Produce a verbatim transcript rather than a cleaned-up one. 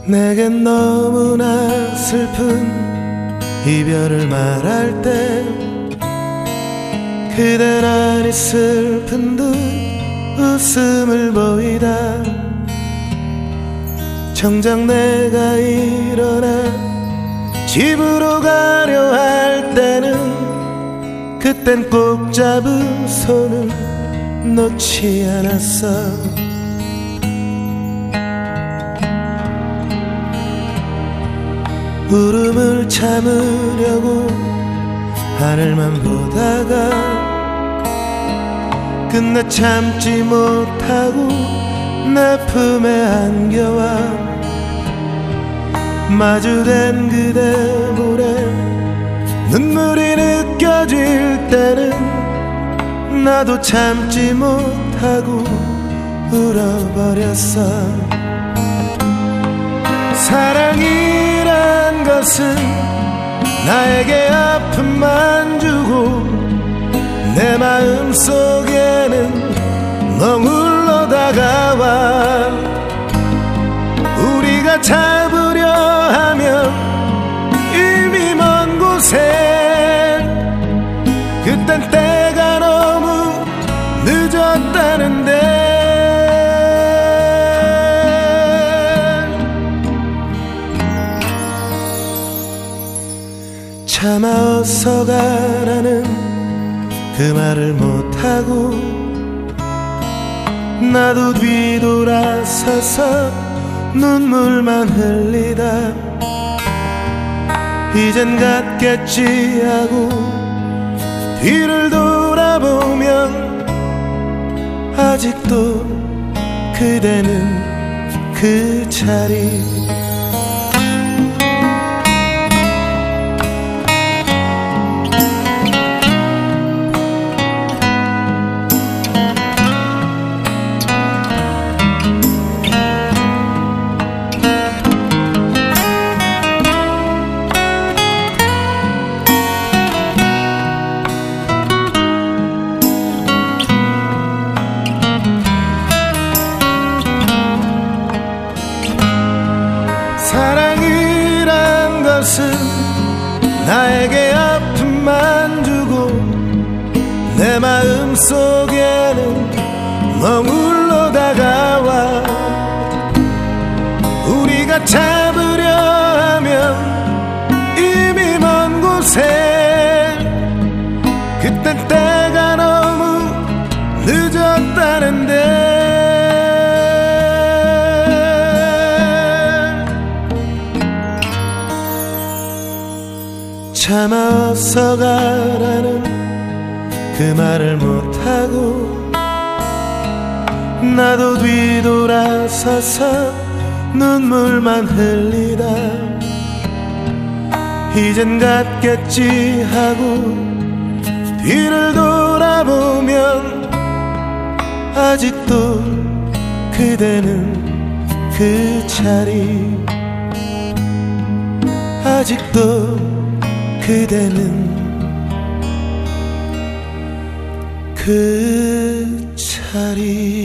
내겐 너무나 슬픈 이별을 말할 때 그댄 아니 슬픈 듯 웃음을 보이다. 정작 내가 일어나 집으로 가려 할 때는 그땐 꼭 잡은 손을 놓지 않았어. 울음을 참으려고 하늘만 보다가 끝내 참지 못하고 내 품에 안겨와 마주된 그대 볼에 눈물이 느껴질 때는 나도 참지 못하고 울어버렸어. 사랑이란 것은 나에게 아픔만 주고 내 마음 속에는 머물러 다가와 우리가 잡으려 하면 이미 먼 곳에 그땐 때가 너무 늦었다는데 차마 어서 가라는 그 말을 못하고 나도 뒤돌아서서 눈물만 흘리다 이젠 갔겠지 하고 뒤를 돌아보면 아직도 그대는 그 자리. 사랑이란 것은 나에게 아픔만 주고 내 마음 속에는 머물러 다가와 우리가 잡으려 하면 이미 먼 곳에 그땐 때가 너무 늦었다는데 차마 어서 가라는 그 말을 못하고 나도 뒤돌아서서 눈물만 흘리다 이젠 갔겠지 하고 뒤를 돌아보면 아직도 그대는 그 자리. 아직도 그대는 그 자리.